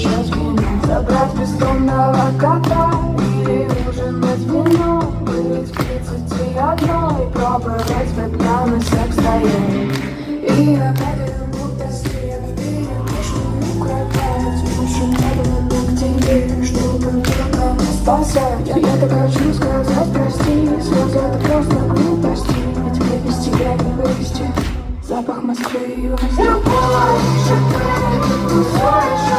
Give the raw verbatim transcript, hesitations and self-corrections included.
включать кино, забрать бездомного кота или ужинать вино, быть в тридцати одной и пробовать свой пьяный секс вдвоем. И опять вернут тоски, перемешанную кровать, еще надо к тебе, чтобы только спасать. Я так хочу сказать прости, слезы это просто глупости, ведь мне без тебя не вывести запах Москвы и Любовь, что ты тусуешь.